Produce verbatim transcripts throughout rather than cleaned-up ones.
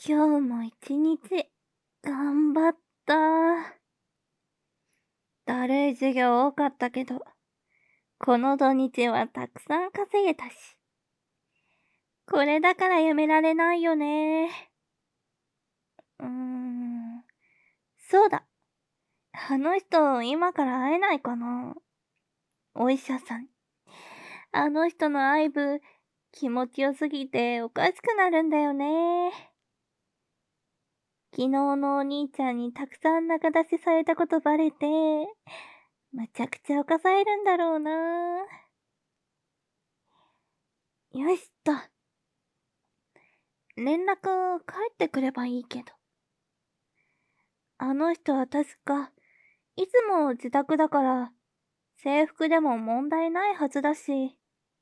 今日も一日頑張った。だるい授業多かったけど、この土日はたくさん稼げたし。これだからやめられないよね。うーん。そうだ。あの人、今から会えないかな。お医者さん。あの人の愛撫、気持ちよすぎておかしくなるんだよね。昨日のお兄ちゃんにたくさん仲出しされたことバレて、むちゃくちゃ犯されるんだろうな。よしと。連絡返ってくればいいけど。あの人は確か、いつも自宅だから、制服でも問題ないはずだし。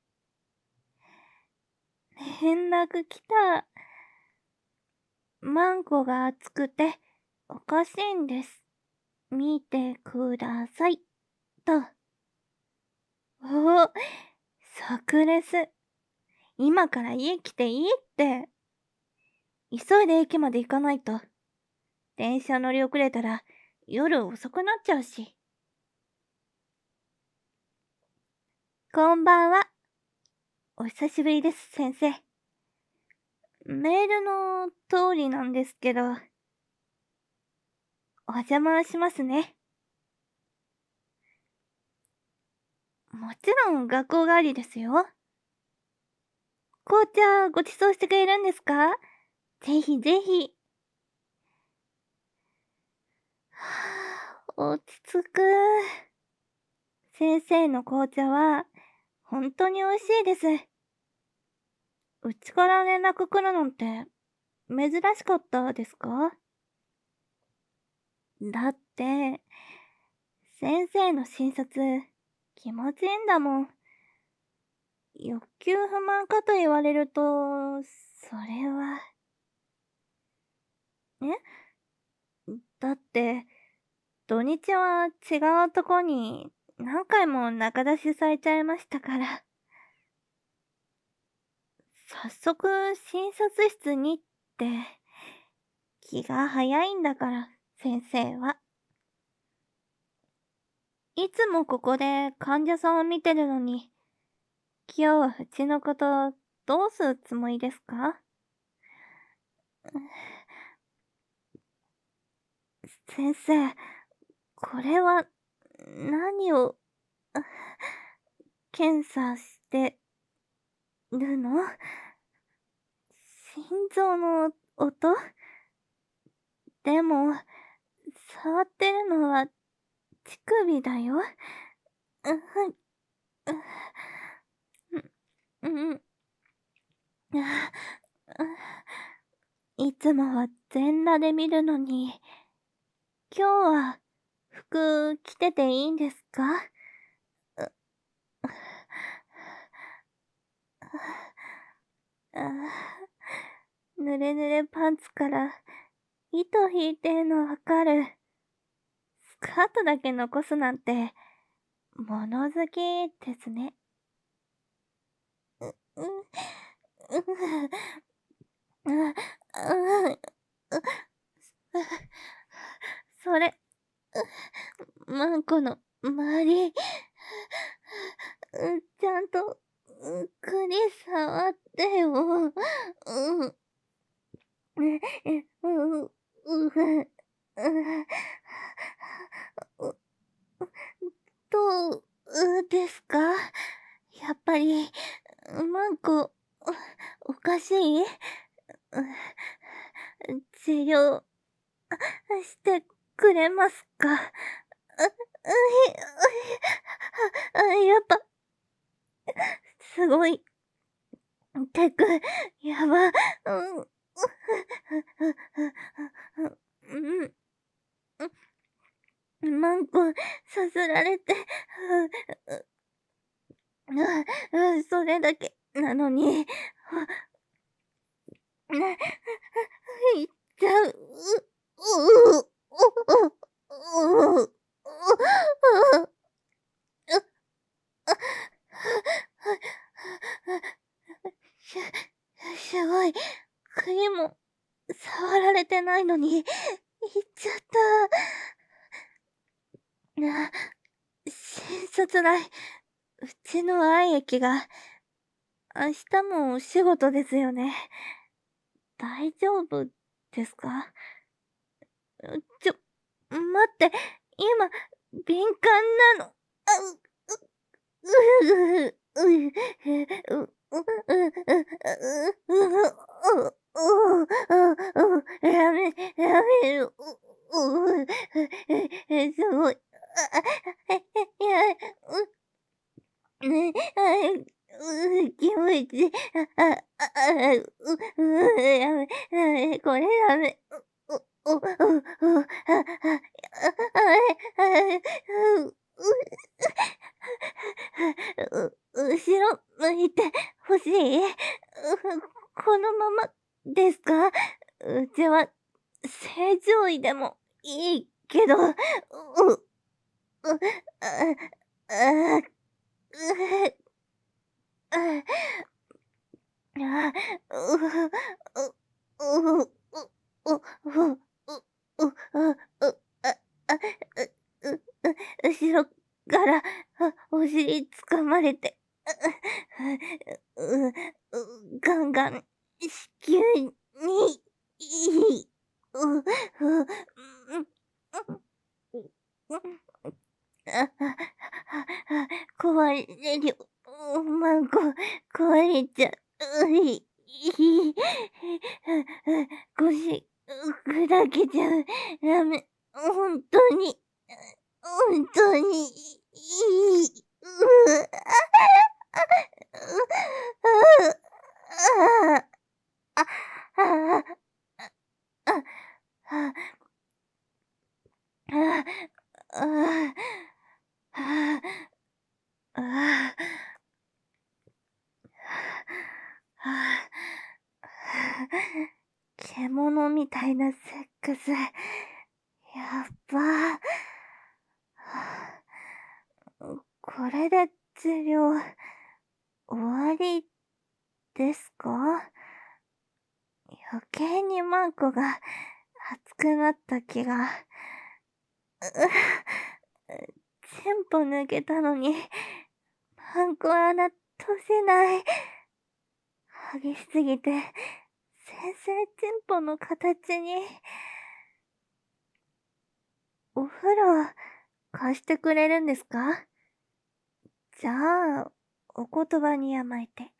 連絡来た。マンコが熱くて、おかしいんです。見てください。と。おお、即レス。今から家来ていいって。急いで駅まで行かないと。電車乗り遅れたら夜遅くなっちゃうし。こんばんは。お久しぶりです、先生。メールの通りなんですけど、お邪魔しますね。もちろん学校帰りですよ。紅茶ご馳走してくれるんですか？ぜひぜひ。はぁ、落ち着く。先生の紅茶は本当に美味しいです。うちから連絡来るなんて珍しかったですか？だって、先生の診察気持ちいいんだもん。欲求不満かと言われると、それは。え？だって、土日は違うとこに何回も仲出しされちゃいましたから。早速診察室にって、気が早いんだから、先生は。いつもここで患者さんを見てるのに、今日はうちのことどうするつもりですか？先生、これは何を検査してるの？心臓の音？でも、触ってるのは乳首だよ。うん、うん。いつもは全裸で見るのに、今日は服着てていいんですか？ぬれぬれパンツから糸引いてんのわかる。スカートだけ残すなんて、物好きですね。う、う、う、う、う、それ、マンコの周り、ちゃんと、くり触ってよ。うん。え、え、う、う、う、どうですか？やっぱり、マンコ、おかしい？治療、してくれますか？う、うひ、うひ、やっぱ、すごい。テク、やば、うん、うん、マンコ、さすられて、それだけなのに、いっちゃう、う、う、う、う、う、す、すごい、栗も触られてないのに、行っちゃった。な、診察代、うちの愛液が、明日もお仕事ですよね。大丈夫ですか？ちょ、待って、今、敏感なの。あ、う、う、う、う、う、う、う、う、う、う、やめ、やめる、う、う、え、すごい。あ、あ、や、う、ね、あ、う、気持ち、あ、あ、あ、う、う、やめ、やめ、これやめ、う、う、う、う、あ、あ、あ、あ、あ、う、う、後ろ向いてほしい。う、このままですか？うちは正常位でもいいけど、う、う、あ、あ、う、あ、あ、う、う、う、う、う、う、う、う、う、あ、あ、う、う、後ろから、あ、お尻掴まれて、う、う、ガンガン、子宮に、いい、う、う、う、あ、あ、あ、壊れる、まんこ、壊れちゃう、い、い、腰、砕けちゃう、ダメ、ほんとに、ほんとに、いい、う、あ、あ、あ、あ、あ、あ、あ、あ、あ、あ、あ、あ、獣みたいなセックス。やっば。これで治療、終わりですか？余計にマンコが熱くなった気が。チンポ抜けたのに、マンコ穴閉せない。激しすぎて、先生チンポの形に。お風呂、貸してくれるんですか？じゃあ、お言葉に甘えて。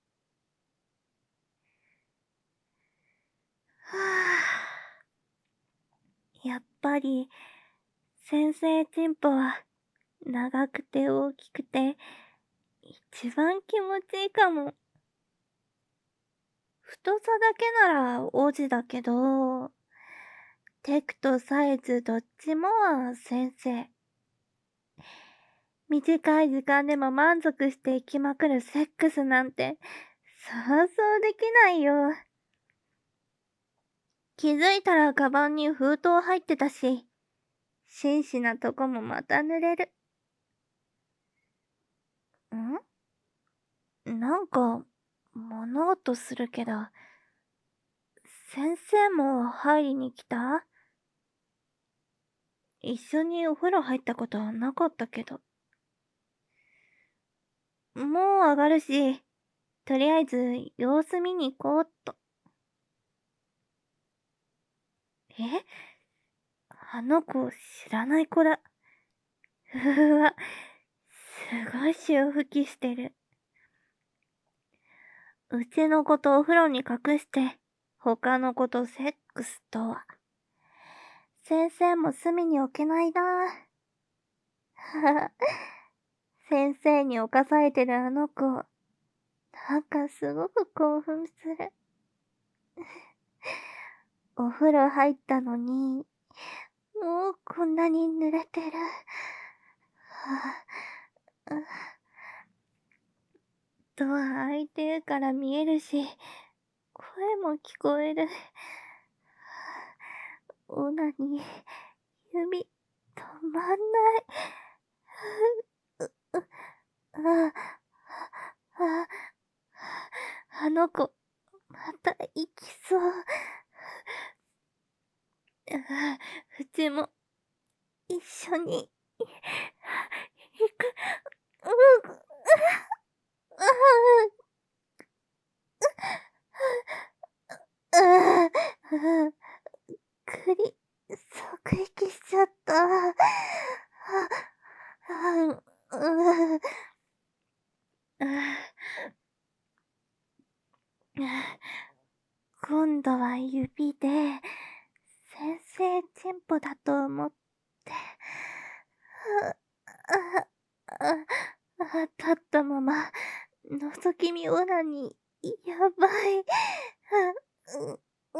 はぁ。やっぱり、先生チンポは、長くて大きくて、一番気持ちいいかも。太さだけなら王子だけど、テクとサイズどっちもは先生。短い時間でも満足していきまくるセックスなんて、想像できないよ。気づいたらカバンに封筒入ってたし、紳士なとこもまた濡れる。ん？なんか、物音するけど、先生も入りに来た？一緒にお風呂入ったことはなかったけど。もう上がるし、とりあえず様子見に行こうっと。え？あの子知らない子だ。ふふわ、すごい潮吹きしてる。うちの子とお風呂に隠して、他の子とセックスとは。先生も隅に置けないな。はは。先生に侵されてるあの子、なんかすごく興奮する。お風呂入ったのに、もうこんなに濡れてる。はあ、ドア開いてるから見えるし、声も聞こえる。オナに、指、止まんない。あ、あ、あの子、また行きそう。 うちも、一緒に、行く、う、う、う、う、う、栗、即息しちゃった。う、う、今度は指で、先生チンポだと思って、立ったまま、覗き見オナニー、やばい。う、う、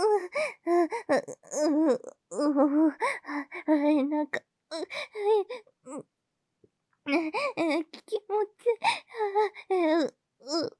う、う、う、う、なんか、う、う、気持ち、う、う、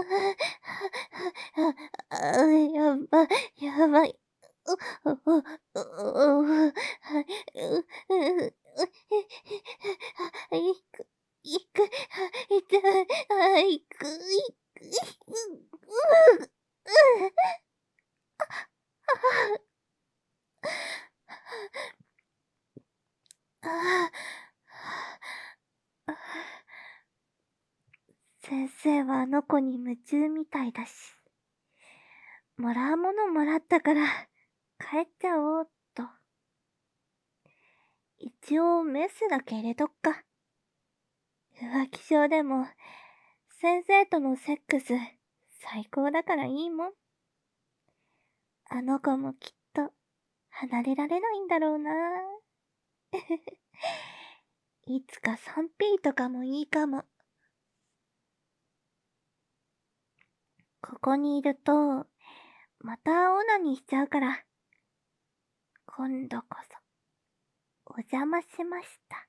う、やばい、やばい。う、う、う、う、う、いく、いく、いたい、あ、いく、いく、いく、う、う、ああ、先生はあの子に夢中みたいだし、もらうものもらったから、帰っちゃおうっと。一応メスだけ入れとっか。浮気症でも、先生とのセックス、最高だからいいもん。あの子もきっと、離れられないんだろうな。いつか スリーピー とかもいいかも。ここにいると、またオナニーしちゃうから。今度こそ、お邪魔しました。